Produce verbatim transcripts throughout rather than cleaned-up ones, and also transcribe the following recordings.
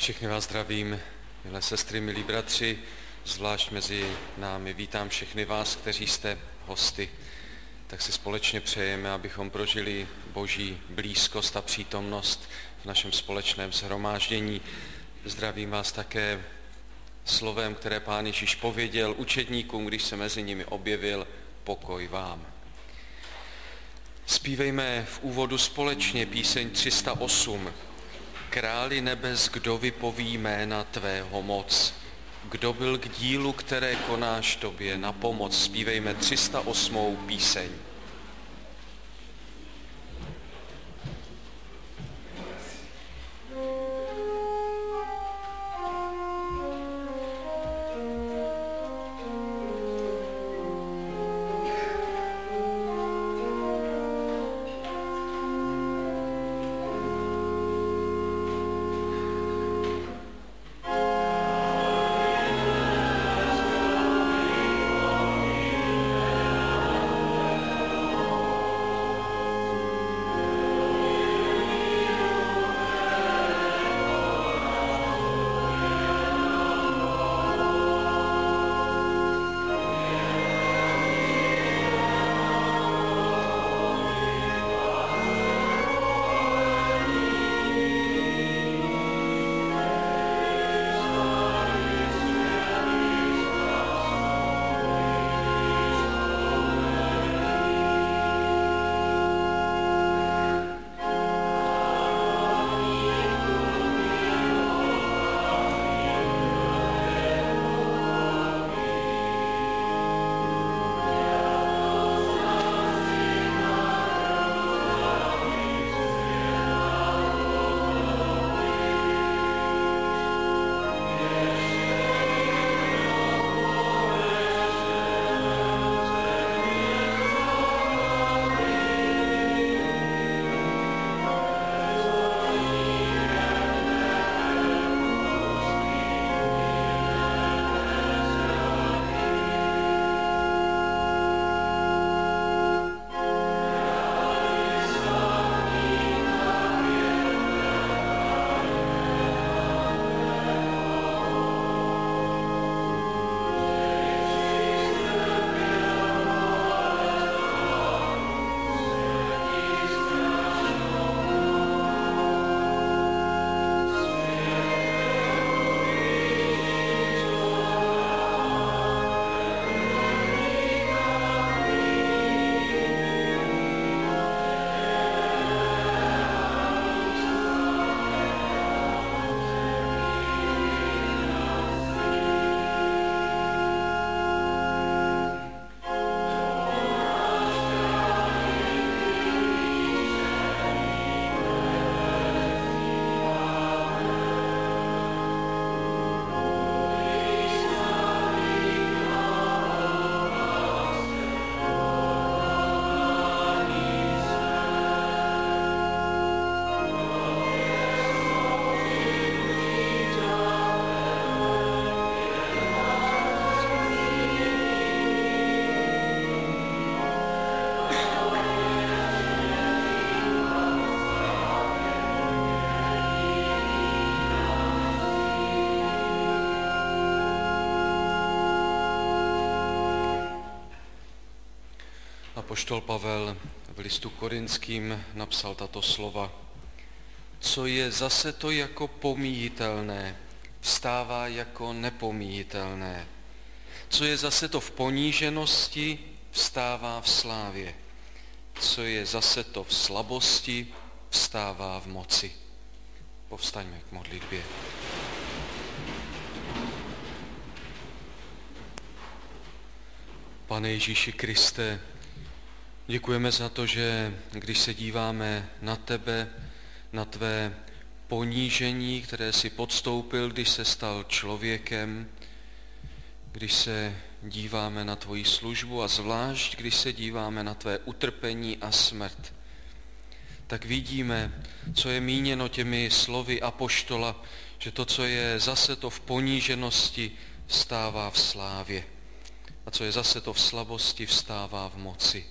Všechny vás zdravím, milé sestry, milí bratři, zvlášť mezi námi. Vítám všechny vás, kteří jste hosty. Tak si společně přejeme, abychom prožili Boží blízkost a přítomnost v našem společném shromáždění. Zdravím vás také slovem, které Pán Ježíš pověděl učedníkům, když se mezi nimi objevil: pokoj vám. Zpívejme v úvodu společně píseň tři sta osm. Králi nebes, kdo vypoví jména tvého moc, kdo byl k dílu, které konáš tobě na pomoc. Zpívejme tři sta osmou píseň. Apoštol Pavel v listu Korinským napsal tato slova. Co je zase to jako pomíjitelné, vstává jako nepomíjitelné. Co je zase to v poníženosti, vstává v slávě. Co je zase to v slabosti, vstává v moci. Povstaňme k modlitbě. Pane Ježíši Kriste, děkujeme za to, že když se díváme na tebe, na tvé ponížení, které si podstoupil, když se stal člověkem, když se díváme na tvoji službu a zvlášť, když se díváme na tvé utrpení a smrt, tak vidíme, co je míněno těmi slovy apoštola, že to, co je zase to v poníženosti, vstává v slávě. A co je zase to v slabosti, vstává v moci.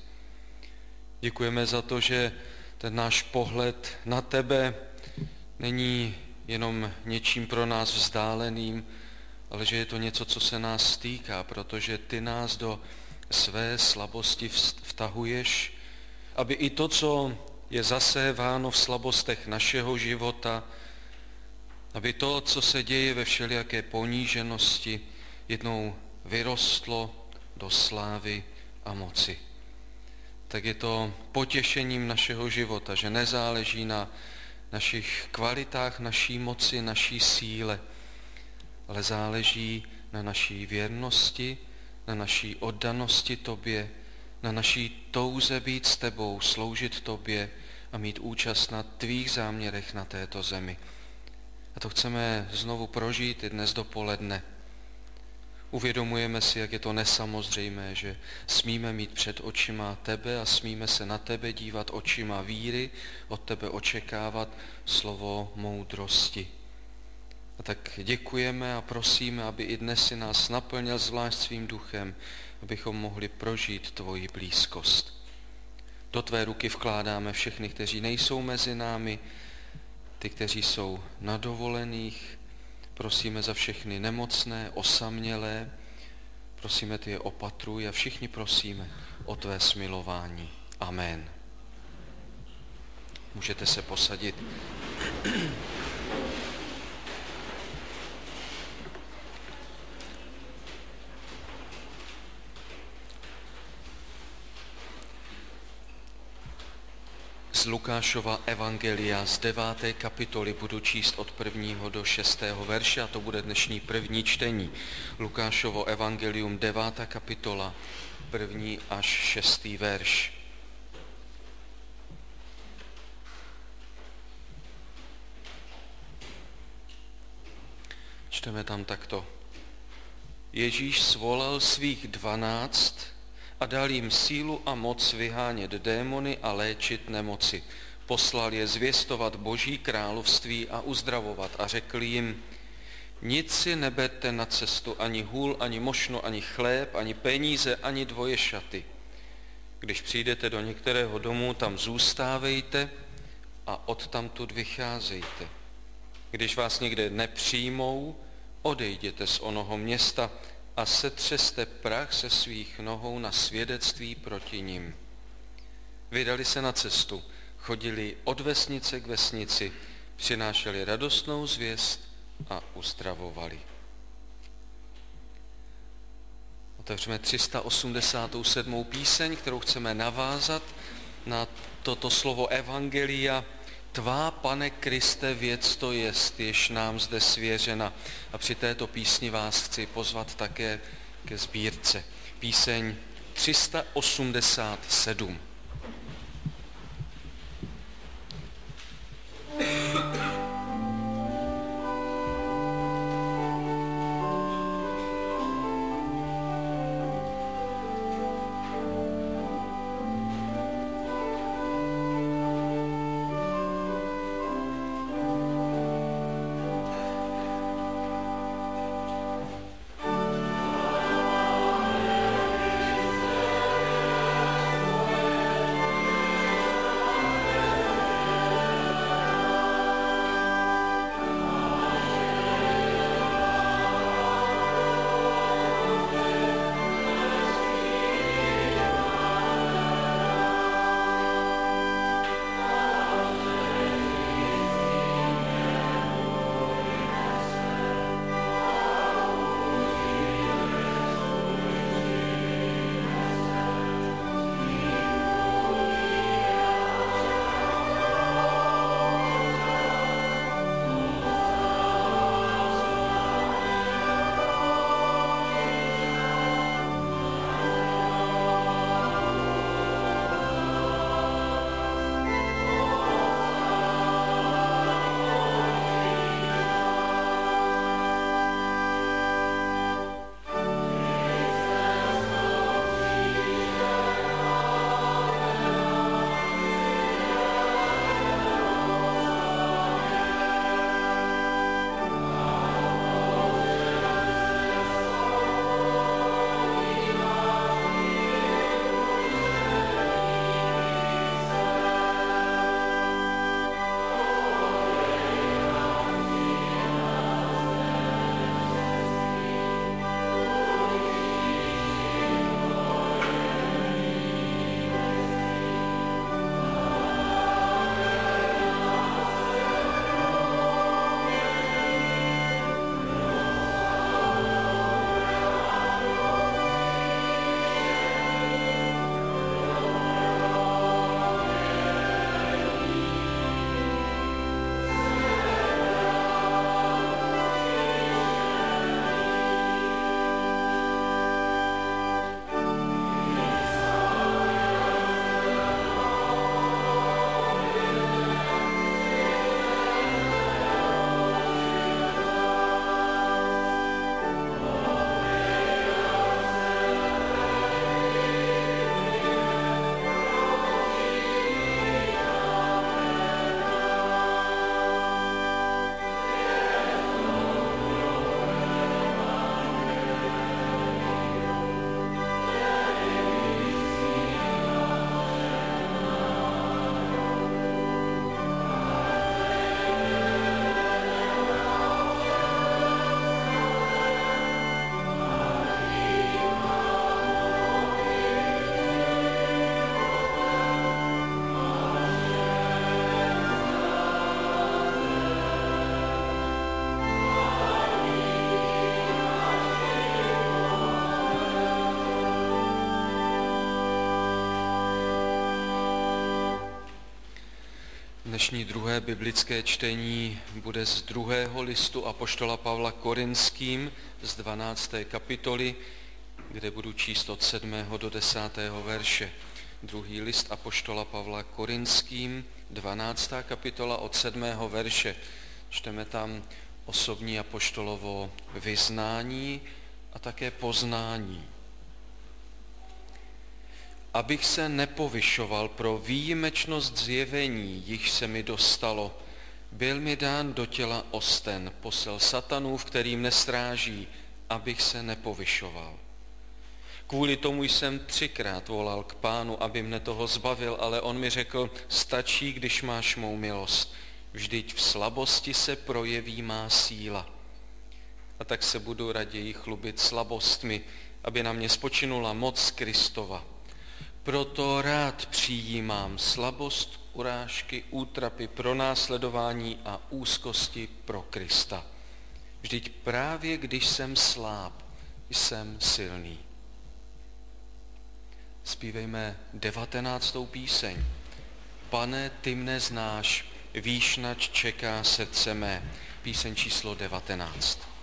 Děkujeme za to, že ten náš pohled na tebe není jenom něčím pro nás vzdáleným, ale že je to něco, co se nás týká, protože ty nás do své slabosti vtahuješ, aby i to, co je zaséváno v slabostech našeho života, aby to, co se děje ve všelijaké poníženosti, jednou vyrostlo do slávy a moci. Tak je to potěšením našeho života, že nezáleží na našich kvalitách, naší moci, naší síle, ale záleží na naší věrnosti, na naší oddanosti tobě, na naší touze být s tebou, sloužit tobě a mít účast na tvých záměrech na této zemi. A to chceme znovu prožít i dnes dopoledne. Uvědomujeme si, jak je to nesamozřejmé, že smíme mít před očima tebe a smíme se na tebe dívat očima víry, od tebe očekávat slovo moudrosti. A tak děkujeme a prosíme, aby i dnes si nás naplnil zvlášť svým duchem, abychom mohli prožít tvoji blízkost. Do tvé ruky vkládáme všechny, kteří nejsou mezi námi, ty, kteří jsou na dovolených. Prosíme za všechny nemocné, osamělé, prosíme, ty je opatruj a všichni prosíme o tvé smilování. Amen. Můžete se posadit. Z Lukášova evangelia z deváté kapitoly budu číst od prvního do šestého verše a to bude dnešní první čtení. Lukášovo evangelium devátá kapitola, první až šestý verš. Čteme tam takto. Ježíš svolal svých dvanáct a dal jim sílu a moc vyhánět démony a léčit nemoci. Poslal je zvěstovat Boží království a uzdravovat a řekl jim, nic si neberte na cestu, ani hůl, ani mošnu, ani chléb, ani peníze, ani dvoje šaty. Když přijdete do některého domu, tam zůstávejte a odtamtud vycházejte. Když vás někde nepřijmou, odejděte z onoho města a setřeste prach se svých nohou na svědectví proti nim. Vydali se na cestu, chodili od vesnice k vesnici, přinášeli radostnou zvěst a uzdravovali. Otevřeme tři sta osmdesát sedm píseň, kterou chceme navázat na toto slovo evangelia. Tvá, Pane Kriste, věc to jest, jež nám zde svěřena. A při této písni vás chci pozvat také ke sbírce. Píseň tři sta osmdesát sedm. Dnešní druhé biblické čtení bude z druhého listu apoštola Pavla Korinským z dvanácté kapitoly, kde budu číst od sedmého do desátého verše. Druhý list apoštola Pavla Korinským, dvanáctá kapitola od sedmého verše. Čteme tam osobní apoštolovo vyznání a také poznání. Abych se nepovyšoval pro výjimečnost zjevení, již se mi dostalo, byl mi dán do těla osten, posel satanův, kterým nestráží, abych se nepovyšoval. Kvůli tomu jsem třikrát volal k Pánu, aby mne toho zbavil, ale on mi řekl, stačí, když máš mou milost, vždyť v slabosti se projeví má síla. A tak se budu raději chlubit slabostmi, aby na mě spočinula moc Kristova. Proto rád přijímám slabost, urážky, útrapy, pronásledování a úzkosti pro Krista. Vždyť právě když jsem sláb, jsem silný. Zpívejme devatenáctou píseň. Pane, ty mne znáš, víš, nač čeká srdce mé. Píseň číslo devatenáct.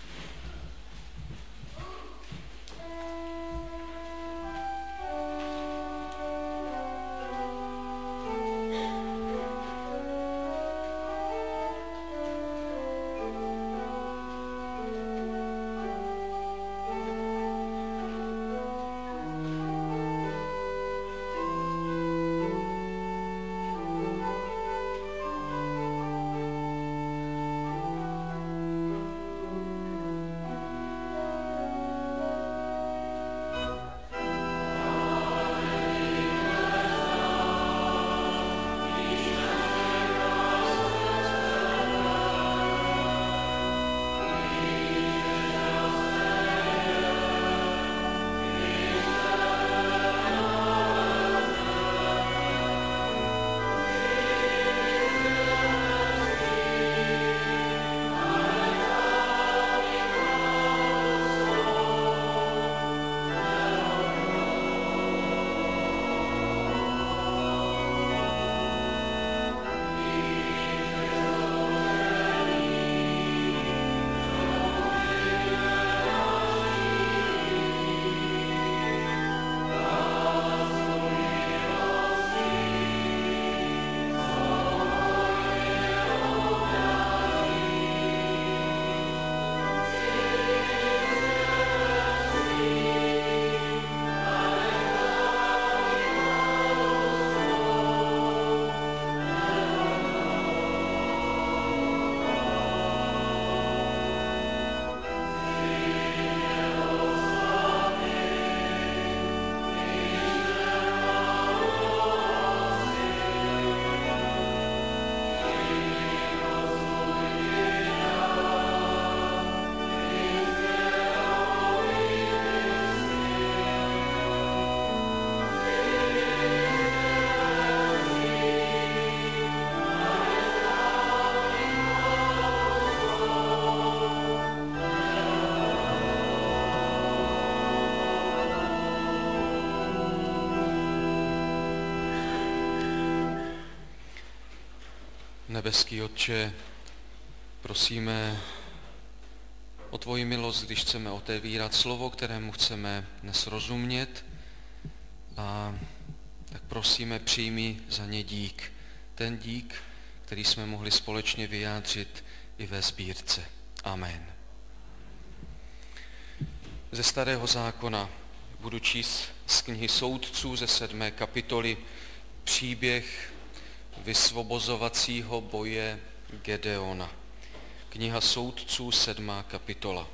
Nebeský Otče, prosíme o tvoji milost, když chceme otevírat slovo, kterému chceme dnes rozumět, a tak prosíme, přijmi za ně dík. Ten dík, který jsme mohli společně vyjádřit i ve sbírce. Amen. Ze Starého zákona budu číst z knihy Soudců ze sedmé kapitoly příběh vysvobozovacího boje Gedeona. Kniha Soudců, sedmá kapitola.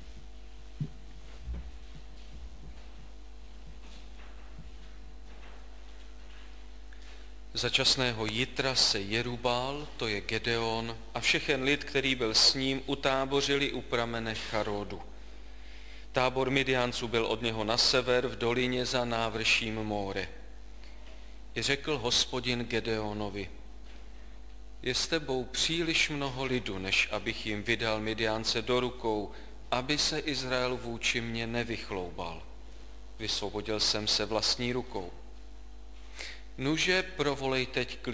Za časného Jitra se Jerubál, to je Gedeon, a všechen lid, který byl s ním, utábořili u pramene Charódu. Tábor Midiánců byl od něho na sever v dolině za návrším Móre. I řekl Hospodin Gedeonovi, je s tebou příliš mnoho lidu, než abych jim vydal Midiánce do rukou, aby se Izrael vůči mně nevychloubal. Vysvobodil jsem se vlastní rukou. Nuže provolej teď k lidu,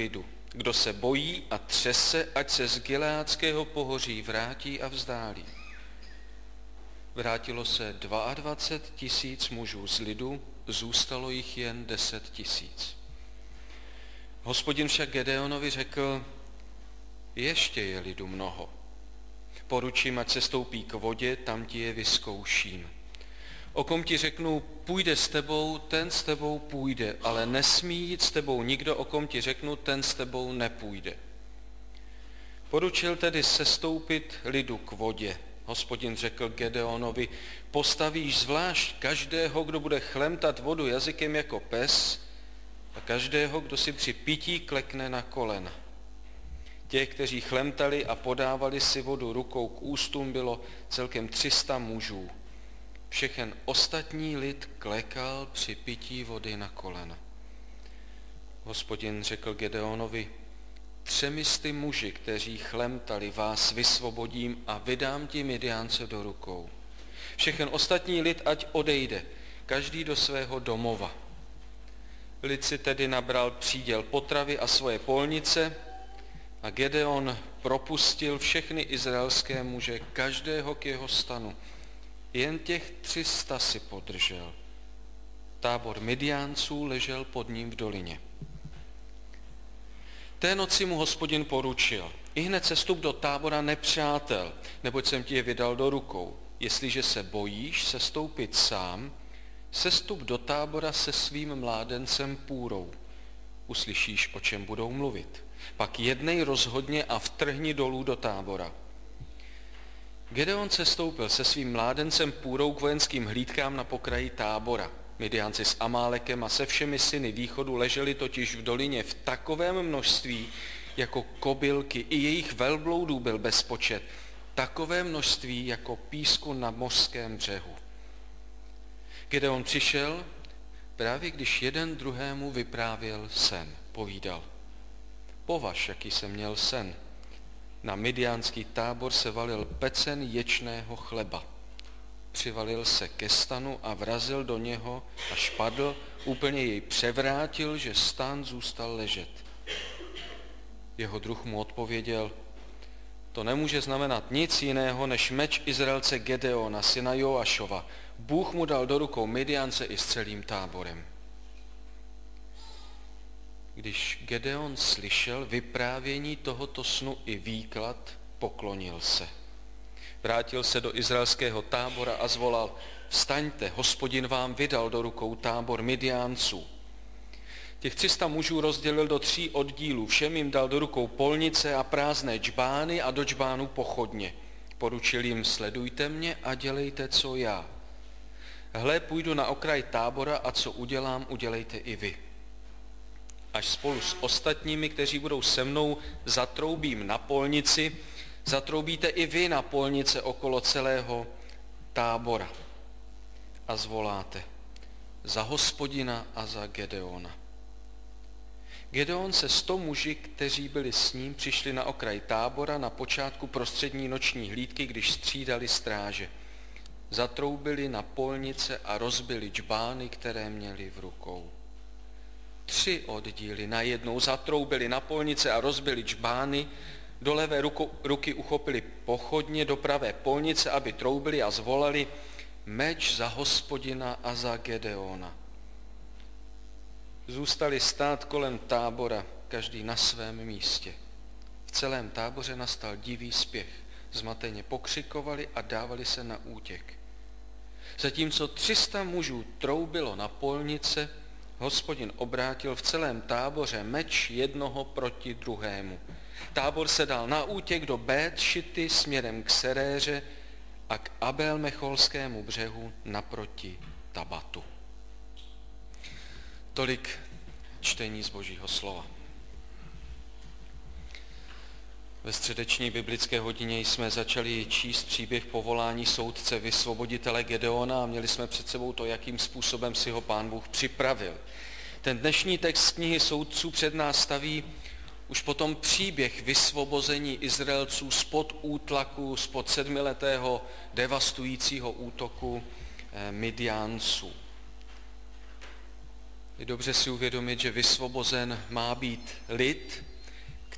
Kdo se bojí a třese, ať se z Gileádského pohoří vrátí a vzdálí. Vrátilo se dvacet dva tisíc mužů z lidu, zůstalo jich jen deset tisíc. Hospodin však Gedeonovi řekl, ještě je lidu mnoho. Poručím, ať se stoupí k vodě, tam ti je vyzkouším. O kom ti řeknu, půjde s tebou, ten s tebou půjde, ale nesmí jít s tebou nikdo, o kom ti řeknu, ten s tebou nepůjde. Poručil tedy sestoupit lidu k vodě. Hospodin řekl Gedeonovi, postavíš zvlášť každého, kdo bude chlemtat vodu jazykem jako pes, a každého, kdo si při pití klekne na kolena. Těch, kteří chlemtali a podávali si vodu rukou k ústům, bylo celkem tři sta mužů. Všechen ostatní lid klekal při pití vody na kolena. Hospodin řekl Gedeonovi, třemisty muži, kteří chlemtali, vás vysvobodím a vydám ti Midiánce do rukou. Všechen ostatní lid ať odejde, každý do svého domova. Lid si tedy nabral příděl potravy a svoje polnice a Gedeon propustil všechny izraelské muže, každého k jeho stanu. Jen těch tři sta si podržel. Tábor Midiánců ležel pod ním v dolině. Té noci mu Hospodin poručil, ihned sestup do tábora nepřátel, neboť jsem ti je vydal do rukou. Jestliže se bojíš sestoupit sám, sestup do tábora se svým mládencem Půrou. Uslyšíš, o čem budou mluvit. Pak jednej rozhodně a vtrhni dolů do tábora. Gedeon sestoupil se svým mládencem Půrou k vojenským hlídkám na pokraji tábora. Midiánci s Amálekem a se všemi syny východu leželi totiž v dolině v takovém množství, jako kobylky, i jejich velbloudů byl bezpočet, takové množství jako písku na mořském břehu. Gedeon přišel, právě když jeden druhému vyprávěl sen, povídal. Považ, jaký jsem měl sen. Na midiánský tábor se valil pecen ječného chleba. Přivalil se ke stanu a vrazil do něho, až padl, úplně jej převrátil, že stan zůstal ležet. Jeho druh mu odpověděl, to nemůže znamenat nic jiného, než meč Izraelce Gedeona, syna Joašova. Bůh mu dal do rukou Midiánce i s celým táborem. Když Gedeon slyšel vyprávění tohoto snu i výklad, poklonil se. Vrátil se do izraelského tábora a zvolal, vstaňte, Hospodin vám vydal do rukou tábor Midiánců. Těch tři sta mužů rozdělil do tří oddílů, všem jim dal do rukou polnice a prázdné džbány a do džbánů pochodně. Poručil jim, sledujte mě a dělejte, co já. Hle, půjdu na okraj tábora a co udělám, udělejte i vy. Až spolu s ostatními, kteří budou se mnou, zatroubím na polnici, zatroubíte i vy na polnice okolo celého tábora. A zvoláte za Hospodina a za Gedeona. Gedeon se sto muži, kteří byli s ním, přišli na okraj tábora na počátku prostřední noční hlídky, když střídali stráže. Zatroubili na polnice a rozbili džbány, které měli v rukou. Tři oddíly najednou zatroubili na polnice a rozbili džbány, do levé ruku, ruky uchopili pochodně, do pravé polnice, aby troubili a zvolali meč za Hospodina a za Gedeona. Zůstali stát kolem tábora, každý na svém místě. V celém táboře nastal divý spěch. Zmateně pokřikovali a dávali se na útěk. Zatímco tři sta mužů troubilo na polnice, Hospodin obrátil v celém táboře meč jednoho proti druhému. Tábor se dal na útěk do Bét-šity směrem k Seréře a k Abel-Mecholskému břehu naproti Tabatu. Tolik čtení z Božího slova. Ve středeční biblické hodině jsme začali číst příběh povolání soudce vysvoboditele Gedeona a měli jsme před sebou to, jakým způsobem si ho Pán Bůh připravil. Ten dnešní text z knihy Soudců před nás staví už potom příběh vysvobození Izraelců spod útlaku, spod sedmiletého devastujícího útoku Midiánců. Je dobře si uvědomit, že vysvobozen má být lid,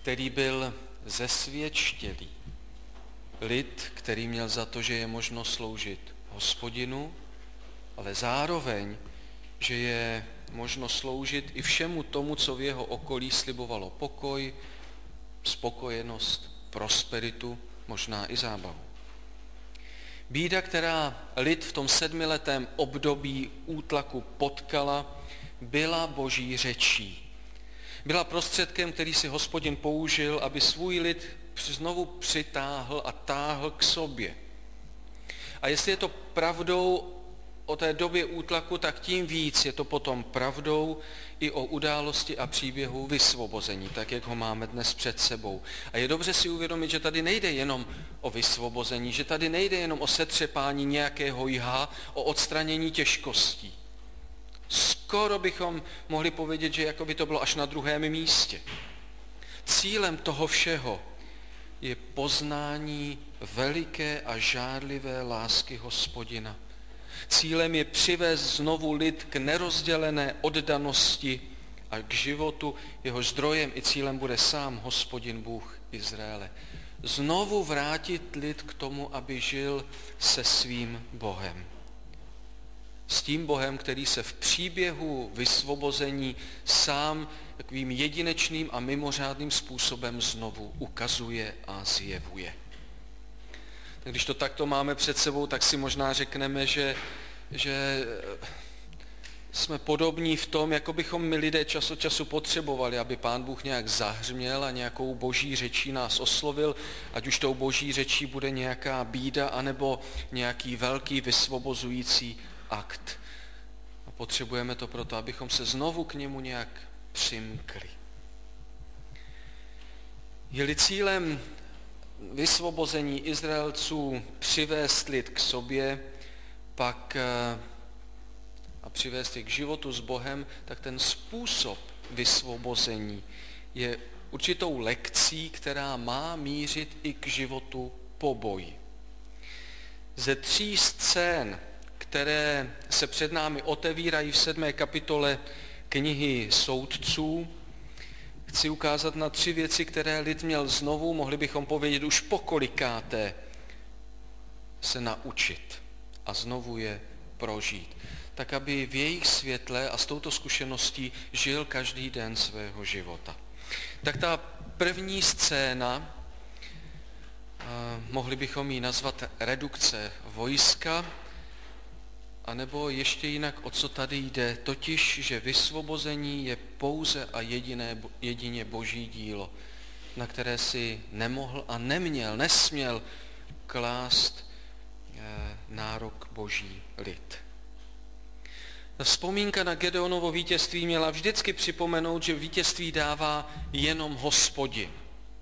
který byl zesvědčtělý. Lid, který měl za to, že je možno sloužit Hospodinu, ale zároveň, že je možno sloužit i všemu tomu, co v jeho okolí slibovalo pokoj, spokojenost, prosperitu, možná i zábavu. Bída, která lid v tom sedmiletém období útlaku potkala, byla Boží řečí. Byla prostředkem, který si Hospodin použil, aby svůj lid znovu přitáhl a táhl k sobě. A jestli je to pravdou o té době útlaku, tak tím víc je to potom pravdou i o události a příběhu vysvobození, tak jak ho máme dnes před sebou. A je dobře si uvědomit, že tady nejde jenom o vysvobození, že tady nejde jenom o setřepání nějakého jha, o odstranění těžkostí. Skoro bychom mohli povědět, že jako by to bylo až na druhém místě. Cílem toho všeho je poznání veliké a žárlivé lásky Hospodina. Cílem je přivést znovu lid k nerozdělené oddanosti a k životu, jeho zdrojem i cílem bude sám Hospodin Bůh Izraele. Znovu vrátit lid k tomu, aby žil se svým Bohem. S tím Bohem, který se v příběhu vysvobození sám takovým jedinečným a mimořádným způsobem znovu ukazuje a zjevuje. Tak když to takto máme před sebou, tak si možná řekneme, že, že jsme podobní v tom, jako bychom my lidé čas od času potřebovali, aby Pán Bůh nějak zahřměl a nějakou boží řečí nás oslovil, ať už tou boží řečí bude nějaká bída, anebo nějaký velký vysvobozující akt. A potřebujeme to proto, abychom se znovu k němu nějak přimkli. Je-li cílem vysvobození Izraelců přivést lid k sobě, pak a přivést je k životu s Bohem, tak ten způsob vysvobození je určitou lekcí, která má mířit i k životu po boji. Ze tří scén, které se před námi otevírají v sedmé kapitole knihy Soudců, chci ukázat na tři věci, které lid měl znovu, mohli bychom povědět už pokolikáté, se naučit a znovu je prožít. Tak, aby v jejich světle a s touto zkušeností žil každý den svého života. Tak ta první scéna, mohli bychom ji nazvat redukce vojska, anebo ještě jinak, o co tady jde, totiž, že vysvobození je pouze a jediné, jedině boží dílo, na které si nemohl a neměl, nesměl klást eh, nárok boží lid. Ta vzpomínka na Gedeonovo vítězství měla vždycky připomenout, že vítězství dává jenom Hospodin.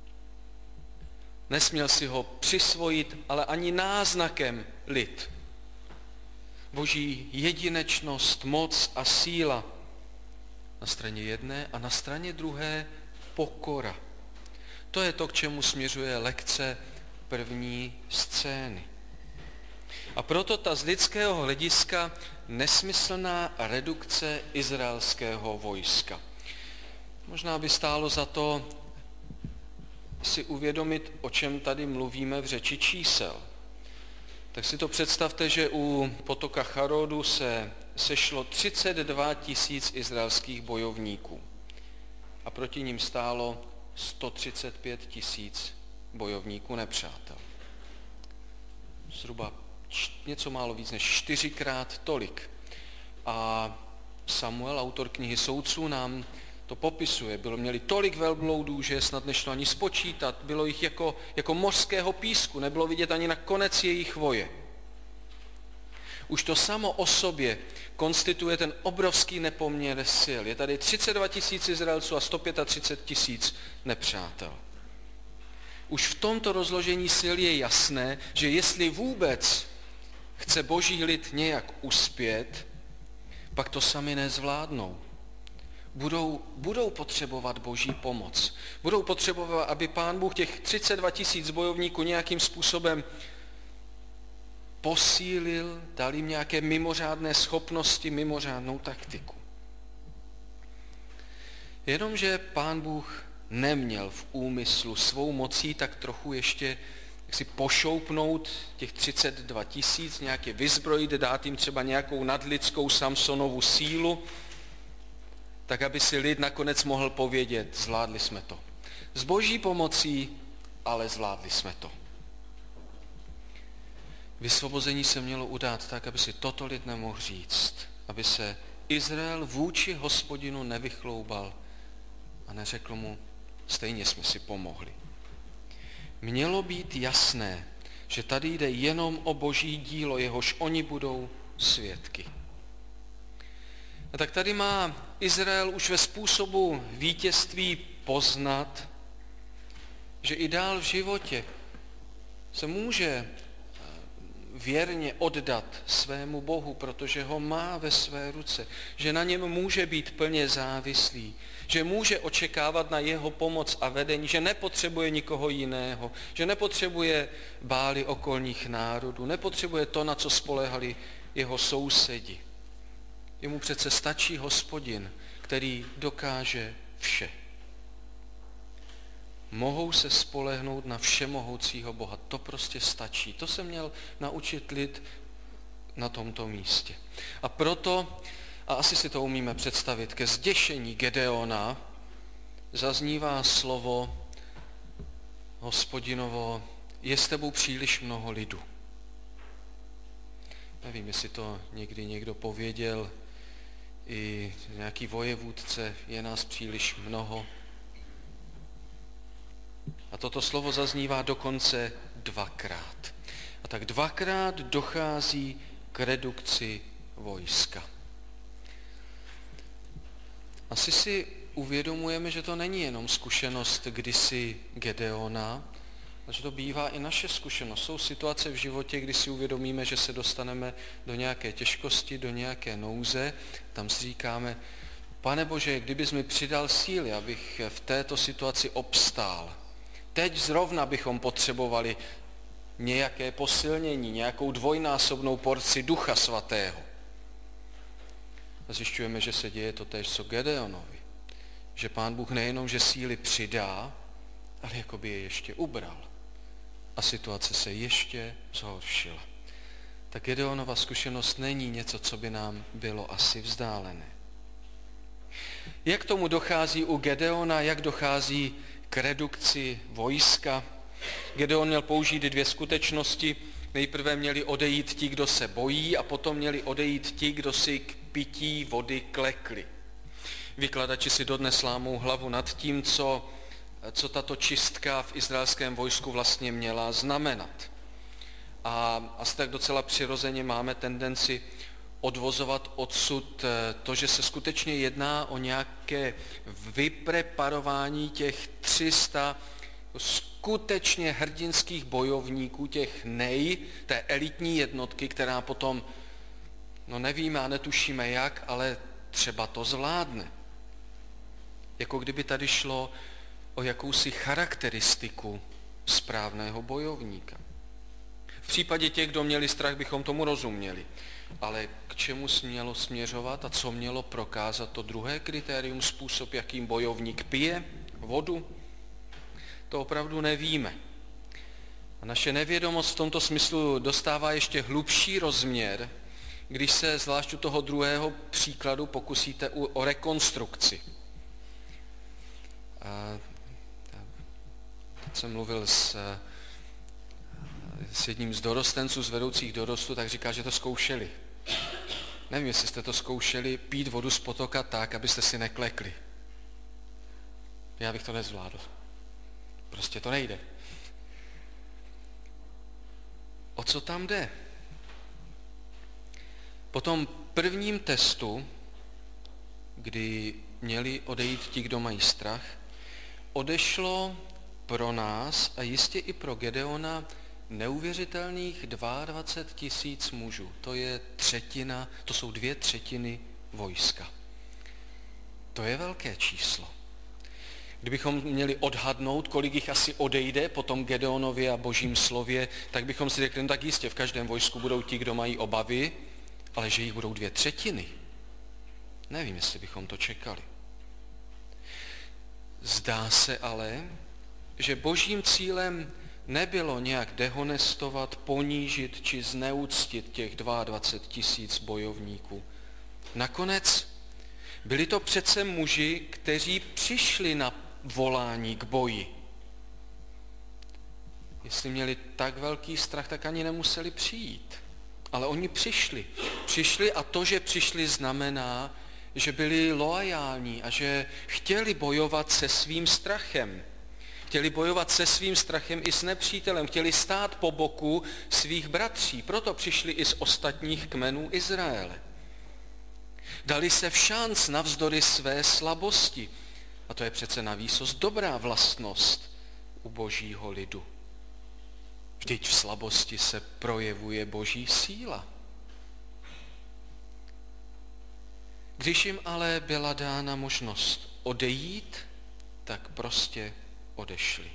Nesměl si ho přisvojit, ale ani náznakem lid. Boží jedinečnost, moc a síla na straně jedné a na straně druhé pokora. To je to, k čemu směřuje lekce první scény. A proto ta z lidského hlediska nesmyslná redukce izraelského vojska. Možná by stálo za to si uvědomit, o čem tady mluvíme v řeči čísel. Tak si to představte, že u potoka Charodu se sešlo třicet dva tisíc izraelských bojovníků a proti nim stálo sto třicet pět tisíc bojovníků nepřátel. Zhruba něco málo víc než čtyřikrát tolik. A Samuel, autor knihy Soudců, nám to popisuje. Bylo, měli tolik velbloudů, že je snad nešlo ani spočítat. Bylo jich jako, jako mořského písku, nebylo vidět ani na konec jejich voje. Už to samo o sobě konstituje ten obrovský nepoměr sil. Je tady třicet dva tisíc Izraelců a sto třicet pět tisíc nepřátel. Už v tomto rozložení sil je jasné, že jestli vůbec chce boží lid nějak uspět, pak to sami nezvládnou. Budou, budou potřebovat boží pomoc. Budou potřebovat, aby Pán Bůh těch třicet dva tisíc bojovníků nějakým způsobem posílil, dal jim nějaké mimořádné schopnosti, mimořádnou taktiku. Jenomže Pán Bůh neměl v úmyslu svou mocí tak trochu ještě jak si pošoupnout těch třicet dva tisíc, nějaké vyzbrojit, dát jim třeba nějakou nadlidskou Samsonovu sílu, tak aby si lid nakonec mohl povědět, zvládli jsme to. S Boží pomocí, ale zvládli jsme to. Vysvobození se mělo udát tak, aby si toto lid nemohl říct, aby se Izrael vůči Hospodinu nevychloubal a neřekl mu, stejně jsme si pomohli. Mělo být jasné, že tady jde jenom o Boží dílo, jehož oni budou svědky. A tak tady má Izrael už ve způsobu vítězství poznat, že i dál v životě se může věrně oddat svému Bohu, protože ho má ve své ruce, že na něm může být plně závislý, že může očekávat na jeho pomoc a vedení, že nepotřebuje nikoho jiného, že nepotřebuje báli okolních národů, nepotřebuje to, na co spoléhali jeho sousedi. Jemu přece stačí Hospodin, který dokáže vše. Mohou se spolehnout na všemohoucího Boha. To prostě stačí. To se měl naučit lid na tomto místě. A proto, a asi si to umíme představit, ke zděšení Gedeona zaznívá slovo Hospodinovo, je s tebou příliš mnoho lidu. Nevím, jestli to někdy někdo pověděl, i nějaký vojevůdce, je nás příliš mnoho. A toto slovo zaznívá dokonce dvakrát. A tak dvakrát dochází k redukci vojska. Asi si uvědomujeme, že to není jenom zkušenost kdysi Gedeona, ale že to bývá i naše zkušenost. Jsou situace v životě, kdy si uvědomíme, že se dostaneme do nějaké těžkosti, do nějaké nouze. Tam si říkáme, Pane Bože, kdybys mi přidal síly, abych v této situaci obstál. Teď zrovna bychom potřebovali nějaké posilnění, nějakou dvojnásobnou porci Ducha Svatého. A zjišťujeme, že se děje to též co Gedeonovi. Že Pán Bůh nejenom, že síly přidá, ale jako by je ještě ubral. A situace se ještě zhoršila. Tak Gedeonova zkušenost není něco, co by nám bylo asi vzdálené. Jak tomu dochází u Gedeona, jak dochází k redukci vojska? Gedeon měl použít dvě skutečnosti. Nejprve měli odejít ti, kdo se bojí, a potom měli odejít ti, kdo si k pití vody klekli. Vykladači si dodnes lámou hlavu nad tím, co, co tato čistka v izraelském vojsku vlastně měla znamenat. A asi tak docela přirozeně máme tendenci odvozovat odsud to, že se skutečně jedná o nějaké vypreparování těch tři sta skutečně hrdinských bojovníků, těch nej, té elitní jednotky, která potom, no nevíme a netušíme jak, ale třeba to zvládne. Jako kdyby tady šlo o jakousi charakteristiku správného bojovníka. V případě těch, kdo měli strach, bychom tomu rozuměli. Ale k čemu mělo směřovat a co mělo prokázat to druhé kritérium, způsob, jakým bojovník pije vodu? To opravdu nevíme. A naše nevědomost v tomto smyslu dostává ještě hlubší rozměr, když se zvlášť u toho druhého příkladu pokusíte o rekonstrukci. A teď jsem mluvil s, s jedním z dorostenců, z vedoucích dorostu, tak říká, že to zkoušeli. Nevím, jestli jste to zkoušeli pít vodu z potoka tak, abyste si neklekli. Já bych to nezvládl. Prostě to nejde. O co tam jde? Po tom prvním testu, kdy měli odejít ti, kdo mají strach, odešlo pro nás a jistě i pro Gedeona neuvěřitelných dvacet dva tisíc mužů. To je třetina, to jsou dvě třetiny vojska. To je velké číslo. Kdybychom měli odhadnout, kolik jich asi odejde po tom Gedeonově a Božím slově, tak bychom si řekli, no tak jistě v každém vojsku budou ti, kdo mají obavy, ale že jich budou dvě třetiny. Nevím, jestli bychom to čekali. Zdá se ale, že božím cílem nebylo nějak dehonestovat, ponížit či zneuctit těch dvacet dva tisíc bojovníků. Nakonec byli to přece muži, kteří přišli na volání k boji. Jestli měli tak velký strach, tak ani nemuseli přijít. Ale oni přišli. Přišli a to, že přišli, znamená, že byli loajální a že chtěli bojovat se svým strachem. Chtěli bojovat se svým strachem i s nepřítelem. Chtěli stát po boku svých bratří. Proto přišli i z ostatních kmenů Izraele. Dali se všanc navzdory své slabosti. A to je přece navýsost dobrá vlastnost u božího lidu. Vždyť v slabosti se projevuje boží síla. Když jim ale byla dána možnost odejít, tak prostě odešli.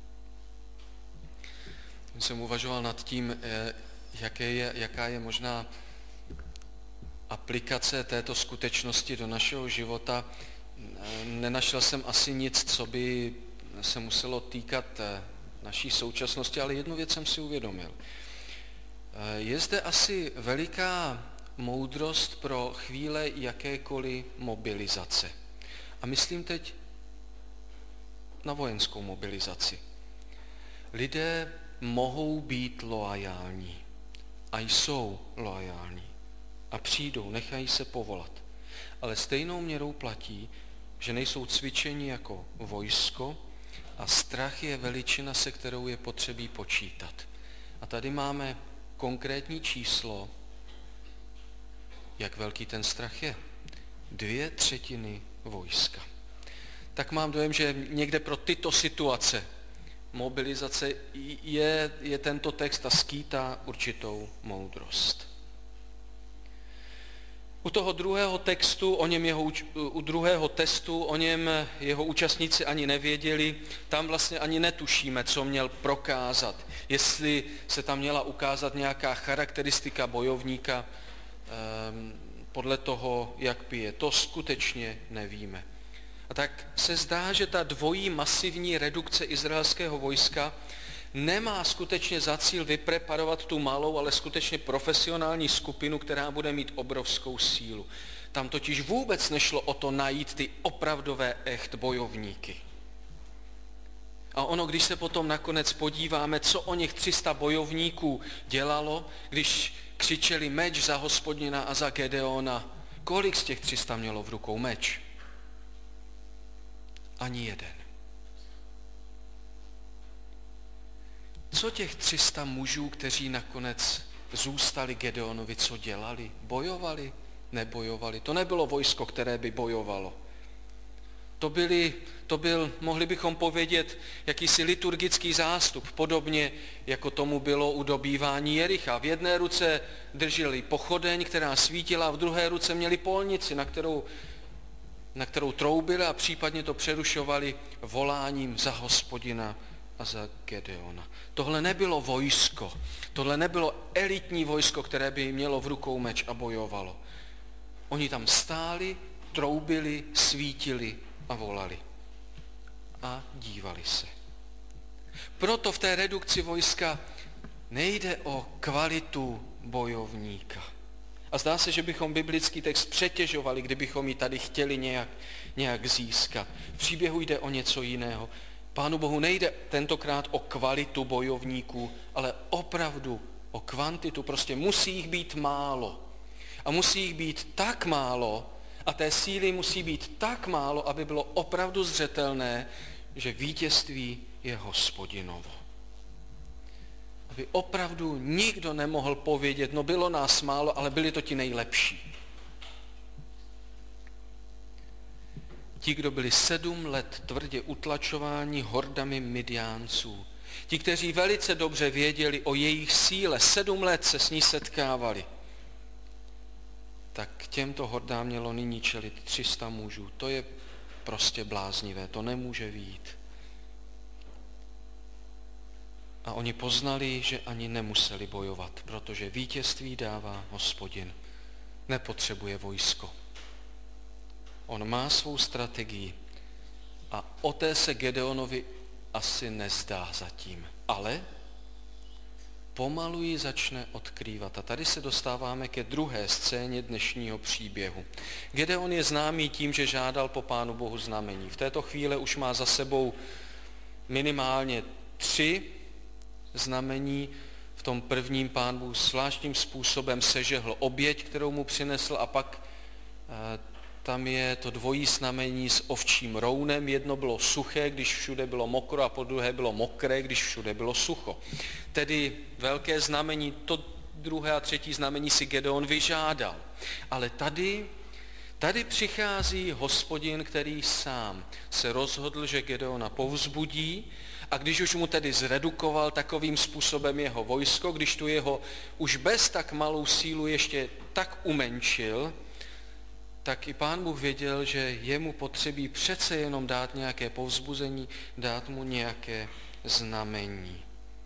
Jsem uvažoval nad tím, jaké je, jaká je možná aplikace této skutečnosti do našeho života. Nenašel jsem asi nic, co by se muselo týkat naší současnosti, ale jednu věc jsem si uvědomil. Je zde asi veliká moudrost pro chvíle jakékoliv mobilizace. A myslím teď na vojenskou mobilizaci. Lidé mohou být loajální a jsou loajální a přijdou, nechají se povolat. Ale stejnou měrou platí, že nejsou cvičeni jako vojsko a strach je veličina, se kterou je potřebí počítat. A tady máme konkrétní číslo, jak velký ten strach je. Dvě třetiny vojska. Tak mám dojem, že někde pro tyto situace mobilizace je, je tento text a skýtá určitou moudrost. U toho druhého textu, o něm jeho, u druhého testu, o něm jeho účastníci ani nevěděli, tam vlastně ani netušíme, co měl prokázat. Jestli se tam měla ukázat nějaká charakteristika bojovníka um, podle toho, jak pije. To skutečně nevíme. A tak se zdá, že ta dvojí masivní redukce izraelského vojska nemá skutečně za cíl vypreparovat tu malou, ale skutečně profesionální skupinu, která bude mít obrovskou sílu. Tam totiž vůbec nešlo o to najít ty opravdové echt bojovníky. A ono, když se potom nakonec podíváme, co o něch tři sta bojovníků dělalo, když křičeli meč za Hospodina a za Gedeona, kolik z těch tři sta mělo v rukou meč? Ani jeden. Co těch tři sta mužů, kteří nakonec zůstali Gedeonovi, co dělali? Bojovali? Nebojovali. To nebylo vojsko, které by bojovalo. To, byli, to byl, mohli bychom povědět, jakýsi liturgický zástup, podobně jako tomu bylo u dobývání Jericha. V jedné ruce drželi pochodeň, která svítila, v druhé ruce měli polnici, na kterou, na kterou troubili a případně to přerušovali voláním za Hospodina a za Gedeona. Tohle nebylo vojsko, tohle nebylo elitní vojsko, které by mělo v rukou meč a bojovalo. Oni tam stáli, troubili, svítili a volali. A dívali se. Proto v té redukci vojska nejde o kvalitu bojovníka. A zdá se, že bychom biblický text přetěžovali, kdybychom ji tady chtěli nějak, nějak získat. V příběhu jde o něco jiného. Pánu Bohu nejde tentokrát o kvalitu bojovníků, ale opravdu o kvantitu. Prostě musí jich být málo. A musí jich být tak málo, a té síly musí být tak málo, aby bylo opravdu zřetelné, že vítězství je Hospodinovo. Aby opravdu nikdo nemohl povědět, no bylo nás málo, ale byli to ti nejlepší. Ti, kdo byli sedm let tvrdě utlačováni hordami Midiánců, ti, kteří velice dobře věděli o jejich síle, sedm let se s ní setkávali, tak k těmto hordám mělo nyní čelit tři sta mužů. To je prostě bláznivé, to nemůže vyjít. A oni poznali, že ani nemuseli bojovat, protože vítězství dává Hospodin. Nepotřebuje vojsko. On má svou strategii A o té se Gedeonovi asi nezdá zatím. Ale pomalu ji začne odkrývat. A tady se dostáváme ke druhé scéně dnešního příběhu. Gedeon je známý tím, že žádal po Pánu Bohu znamení. V této chvíli už má za sebou minimálně tři znamení. V tom prvním Pán Bůh zvláštním způsobem sežehl oběť, kterou mu přinesl, a pak e, tam je to dvojí znamení s ovčím rounem. Jedno bylo suché, když všude bylo mokro, a po druhé bylo mokré, když všude bylo sucho. Tedy velké znamení, to druhé a třetí znamení si Gedeon vyžádal. Ale tady, tady přichází Hospodin, který sám se rozhodl, že Gedeona povzbudí, a když už mu tedy zredukoval takovým způsobem jeho vojsko, když tu jeho už bez tak malou sílu ještě tak umenšil, tak i Pán Bůh věděl, že je mu potřebí přece jenom dát nějaké povzbuzení, dát mu nějaké znamení.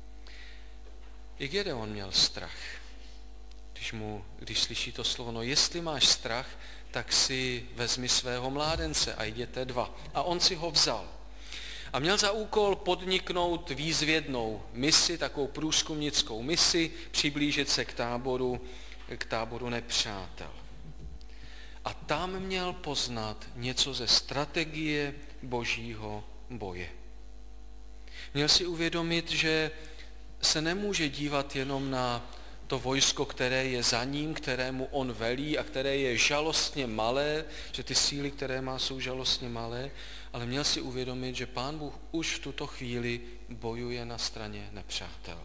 I Gedeon měl strach. Když, mu, když slyší to slovo, no jestli máš strach, tak si vezmi svého mládence a jděte dva. A on si ho vzal. A měl za úkol podniknout výzvědnou misi, takovou průzkumnickou misi, přiblížit se k táboru, k táboru nepřátel. A tam měl poznat něco ze strategie božího boje. Měl si uvědomit, že se nemůže dívat jenom na to vojsko, které je za ním, kterému on velí a které je žalostně malé, že ty síly, které má, jsou žalostně malé, ale měl si uvědomit, že Pán Bůh už v tuto chvíli bojuje na straně nepřátel.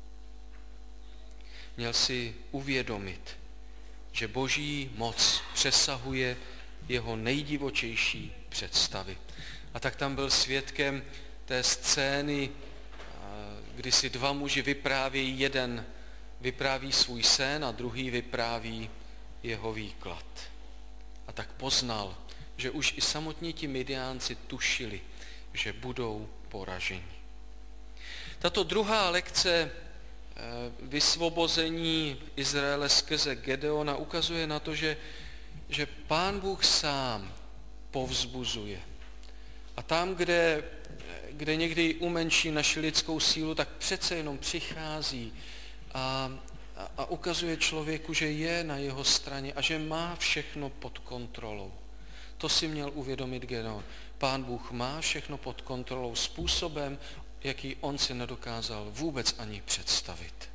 Měl si uvědomit, že boží moc přesahuje jeho nejdivočejší představy. A tak tam byl svědkem té scény, kdy si dva muži vyprávějí, jeden vypráví svůj sen a druhý vypráví jeho výklad. A tak poznal, že už i samotní ti Midiánci tušili, že budou poraženi. Tato druhá lekce vysvobození Izraele skrze Gedeona ukazuje na to, že, že Pán Bůh sám povzbuzuje. A tam, kde, kde někdy umenší naši lidskou sílu, tak přece jenom přichází a, a, a ukazuje člověku, že je na jeho straně a že má všechno pod kontrolou. To si měl uvědomit Gedeon. Pán Bůh má všechno pod kontrolou způsobem, jaký on si nedokázal vůbec ani představit.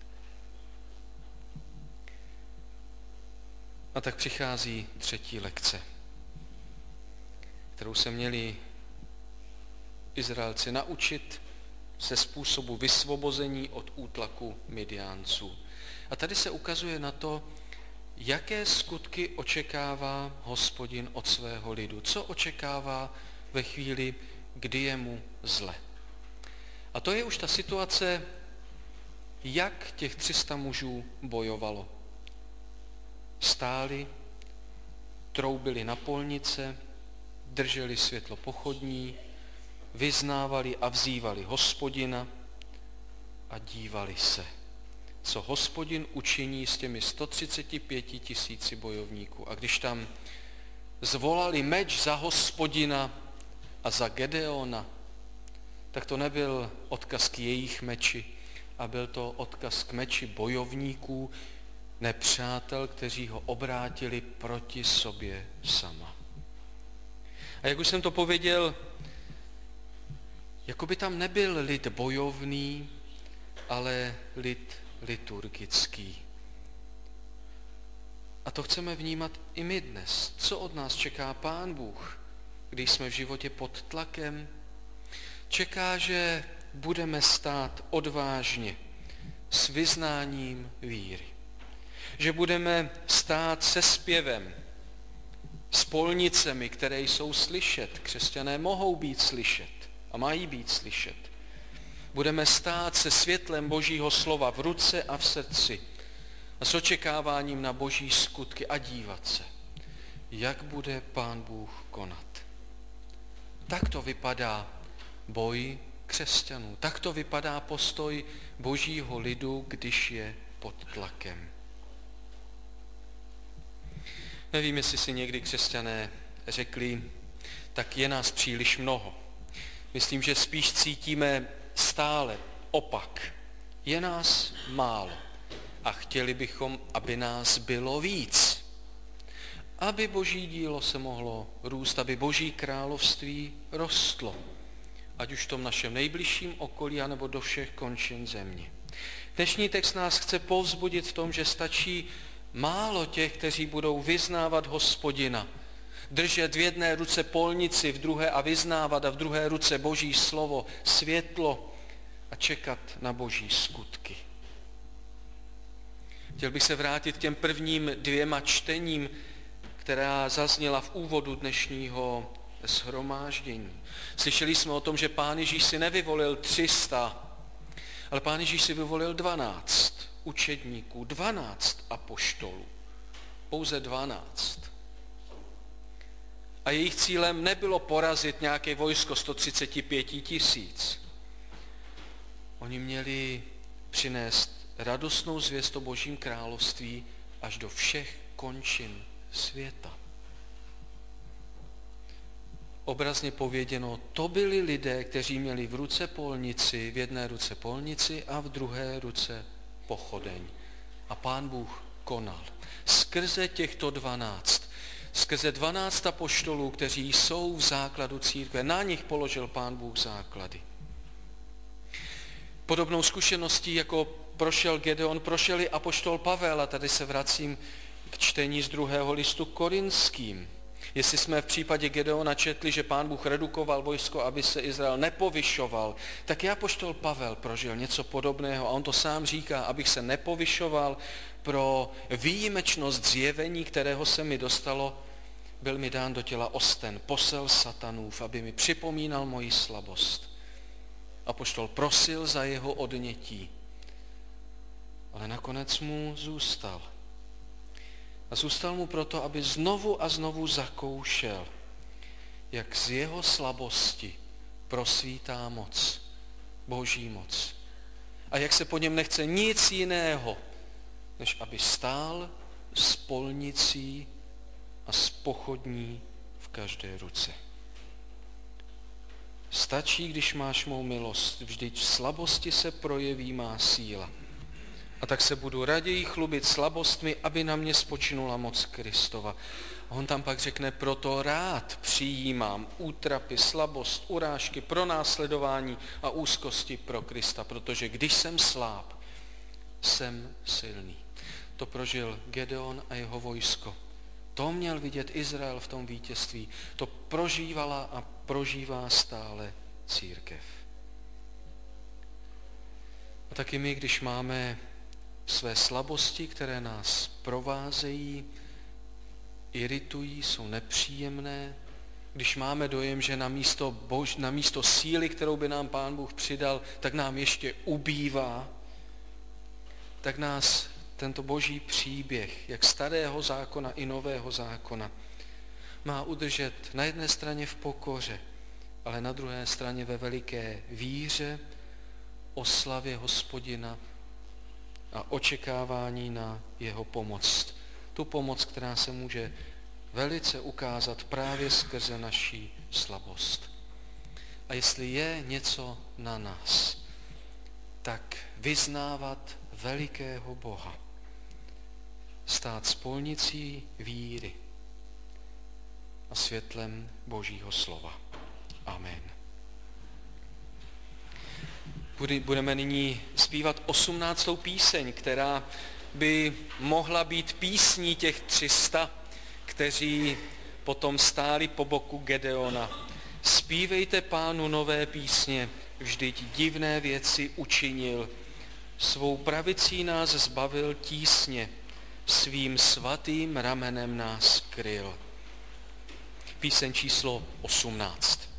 A tak přichází třetí lekce, kterou se měli Izraelci naučit ze způsobu vysvobození od útlaku Midiánců. A tady se ukazuje na to, jaké skutky očekává Hospodin od svého lidu. Co očekává ve chvíli, kdy je mu zle. A to je už ta situace, jak těch tři sta mužů bojovalo. Stáli, troubili na polnice, drželi světlo pochodní, vyznávali a vzývali Hospodina a dívali se, co Hospodin učiní s těmi sto třiceti pěti tisíci bojovníků. A když tam zvolali meč za Hospodina a za Gedeona, tak to nebyl odkaz k jejich meči, a byl to odkaz k meči bojovníků, nepřátel, kteří ho obrátili proti sobě sama. A jak už jsem to pověděl, jako by tam nebyl lid bojovný, ale lid liturgický. A to chceme vnímat i my dnes. Co od nás čeká Pán Bůh, když jsme v životě pod tlakem? Čeká, že budeme stát odvážně s vyznáním víry. Že budeme stát se zpěvem, s polnicemi, které jsou slyšet. Křesťané mohou být slyšet a mají být slyšet. Budeme stát se světlem Božího slova v ruce a v srdci a s očekáváním na Boží skutky a dívat se, jak bude Pán Bůh konat. Tak to vypadá boj křesťanů. Tak to vypadá postoj Božího lidu, když je pod tlakem. Nevím, jestli si někdy křesťané řekli, tak je nás příliš mnoho. Myslím, že spíš cítíme stále opak. Je nás málo a chtěli bychom, aby nás bylo víc. Aby Boží dílo se mohlo růst, aby Boží království rostlo. Ať už v tom našem nejbližším okolí, anebo do všech končin země. Dnešní text nás chce povzbudit v tom, že stačí málo těch, kteří budou vyznávat Hospodina, držet v jedné ruce polnici, v druhé a vyznávat a v druhé ruce Boží slovo, světlo a čekat na Boží skutky. Chtěl bych se vrátit k těm prvním dvěma čtením, která zazněla v úvodu dnešního shromáždění. Slyšeli jsme o tom, že Pán Ježíš si nevyvolil tři sta, ale Pán Ježíš si vyvolil dvanáct učedníků, dvanáct apoštolů. Pouze dvanáct. A jejich cílem nebylo porazit nějaké vojsko sto třicet pět tisíc. Oni měli přinést radostnou zvěst o Božím království až do všech končin světa. Obrazně pověděno, to byli lidé, kteří měli v ruce polnici, v jedné ruce polnici a v druhé ruce pochodeň. A Pán Bůh konal. Skrze těchto dvanáct, skrze dvanáct apoštolů, kteří jsou v základu církve, na nich položil Pán Bůh základy. Podobnou zkušeností, jako prošel Gedeon, prošel i apoštol Pavel, a tady se vracím k čtení z druhého listu Korinským. Jestli jsme v případě Gedeona četli, že Pán Bůh redukoval vojsko, aby se Izrael nepovyšoval, tak i apoštol Pavel prožil něco podobného a on to sám říká, abych se nepovyšoval pro výjimečnost zjevení, kterého se mi dostalo, byl mi dán do těla osten, posel satanův, aby mi připomínal moji slabost. Apoštol prosil za jeho odnětí, ale nakonec mu zůstal. A zůstal mu proto, aby znovu a znovu zakoušel, jak z jeho slabosti prosvítá moc, Boží moc. A jak se po něm nechce nic jiného, než aby stál s polnicí a s pochodní v každé ruce. Stačí, když máš mou milost, vždyť v slabosti se projeví má síla. A tak se budu raději chlubit slabostmi, aby na mě spočinula moc Kristova. A on tam pak řekne, proto rád přijímám útrapy, slabost, urážky, pronásledování a úzkosti pro Krista, protože když jsem sláb, jsem silný. To prožil Gedeon a jeho vojsko. To měl vidět Izrael v tom vítězství. To prožívala a prožívá stále církev. A taky my, když máme své slabosti, které nás provázejí, iritují, jsou nepříjemné, když máme dojem, že na místo, bož, na místo síly, kterou by nám Pán Bůh přidal, tak nám ještě ubývá, tak nás tento Boží příběh, jak starého zákona i nového zákona, má udržet na jedné straně v pokoře, ale na druhé straně ve veliké víře, oslavě Hospodina a očekávání na jeho pomoc. Tu pomoc, která se může velice ukázat právě skrze naší slabost. A jestli je něco na nás, tak vyznávat velikého Boha, stát spolnicí víry a světlem Božího slova. Amen. Budeme nyní zpívat osmnáctou píseň, která by mohla být písní těch tři sta, kteří potom stáli po boku Gedeona. Zpívejte Pánu nové písně, vždyť divné věci učinil. Svou pravicí nás zbavil tísně, svým svatým ramenem nás kryl. Píseň číslo osmnáct.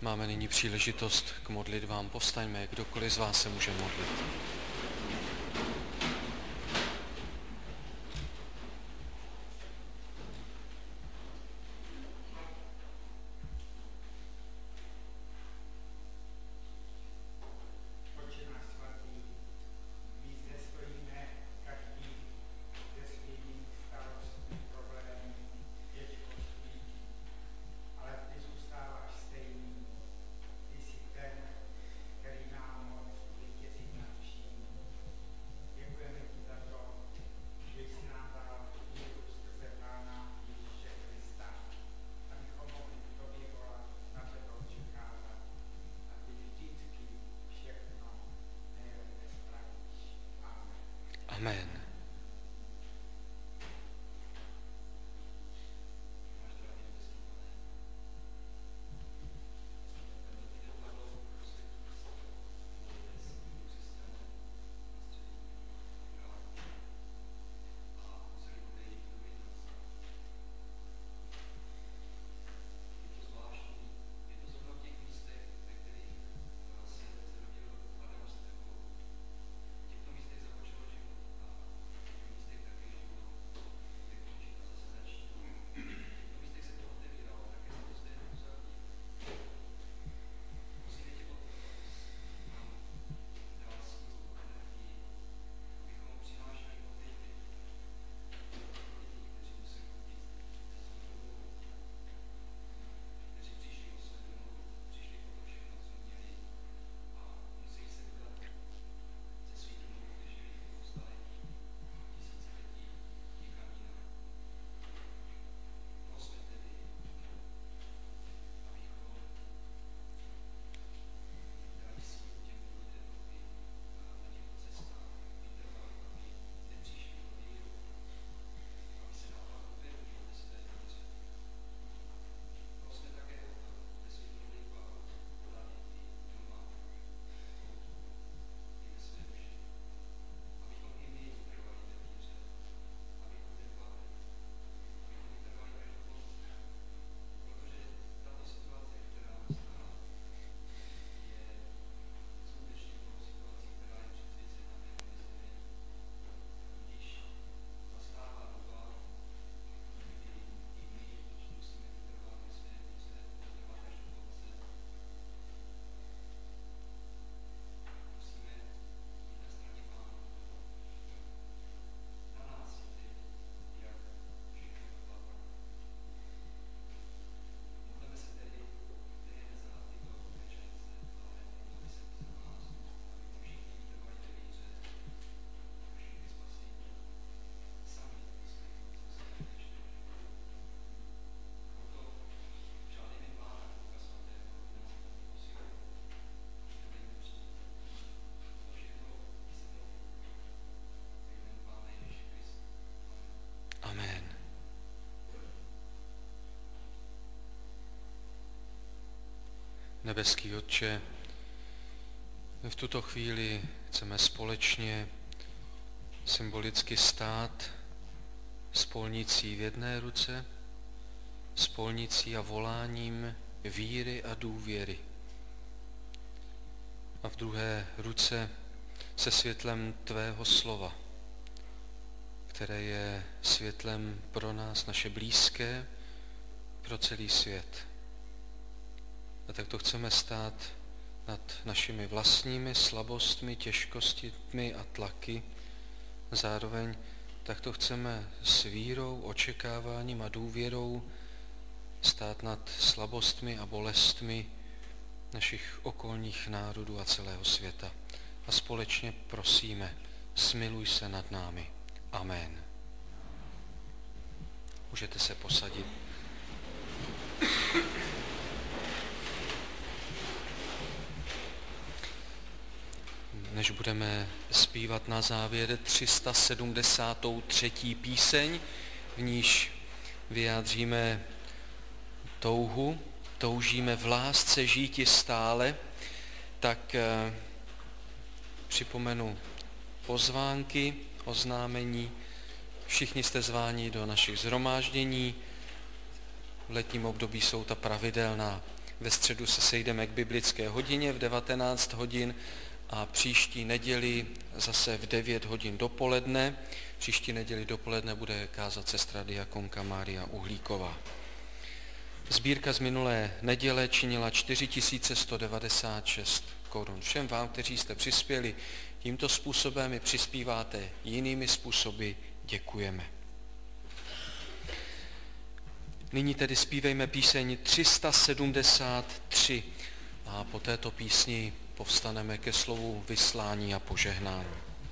máme nyní příležitost k modlitbám. Povstaňme, kdokoliv z vás se může modlit. Amen. Amen. Nebeský Otče, my v tuto chvíli chceme společně symbolicky stát s polnicí v jedné ruce, s polnicí a voláním víry a důvěry. A v druhé ruce se světlem tvého slova, které je světlem pro nás, naše blízké, pro celý svět. A tak to chceme stát nad našimi vlastními slabostmi, těžkostmi a tlaky. Zároveň takto chceme s vírou, očekáváním a důvěrou stát nad slabostmi a bolestmi našich okolních národů a celého světa. A společně prosíme, smiluj se nad námi. Amen. Můžete se posadit. Než budeme zpívat na závěr tři sta sedmdesát tři píseň, v níž vyjádříme touhu, toužíme v lásce žíti stále, tak eh, připomenu pozvánky, oznámení. Všichni jste zváni do našich shromáždění. V letním období jsou ta pravidelná. Ve středu se sejdeme k biblické hodině v devatenáct hodin a příští neděli zase v devět hodin dopoledne. Příští neděli dopoledne bude kázat sestra diakonka Mária Uhlíková. Sbírka z minulé neděle činila čtyři tisíce sto devadesát šest korun. Všem vám, kteří jste přispěli tímto způsobem, i přispíváte jinými způsoby, děkujeme. Nyní tedy zpívejme píseň tři sta sedmdesát tři a po této písni povstaneme ke slovu vyslání a požehnání.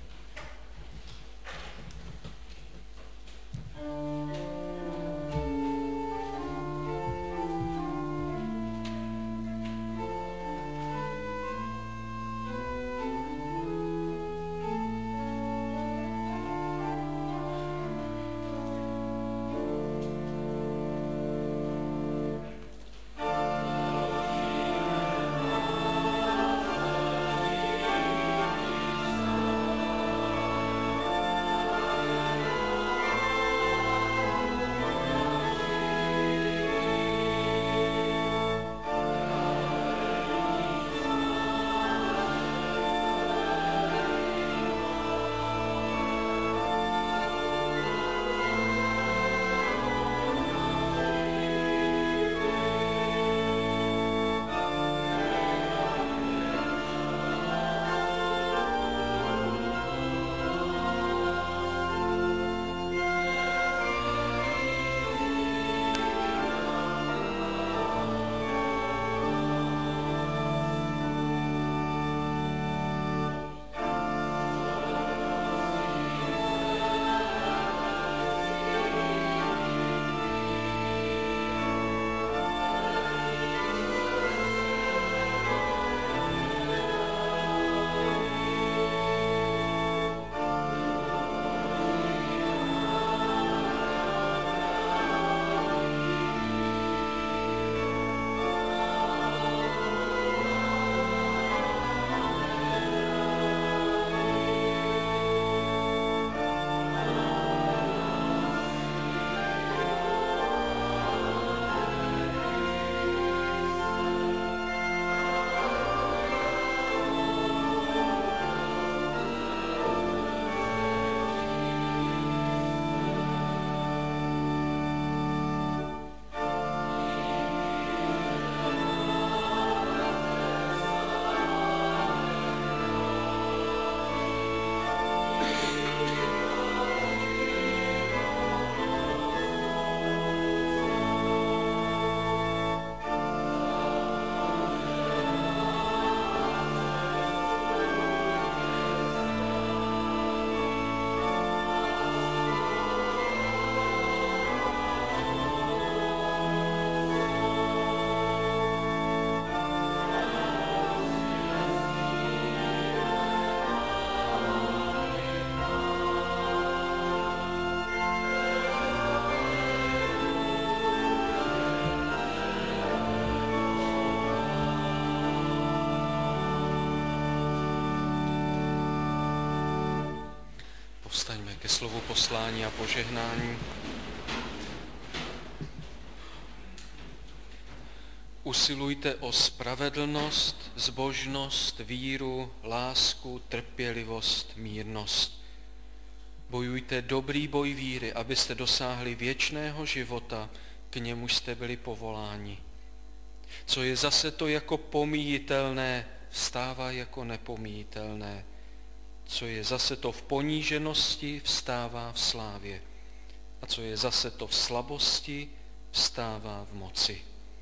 Povstaňme ke slovu poslání a požehnání. Usilujte o spravedlnost, zbožnost, víru, lásku, trpělivost, mírnost. Bojujte dobrý boj víry, abyste dosáhli věčného života, k němuž jste byli povoláni. Co je zase to jako pomíjitelné, vstává jako nepomíjitelné. Co je zase to v poníženosti, vstává v slávě. A co je zase to v slabosti, vstává v moci.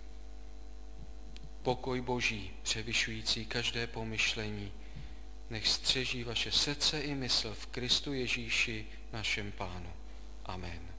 Pokoj Boží, převyšující každé pomyšlení, nech střeží vaše srdce i mysl v Kristu Ježíši, našem Pánu. Amen.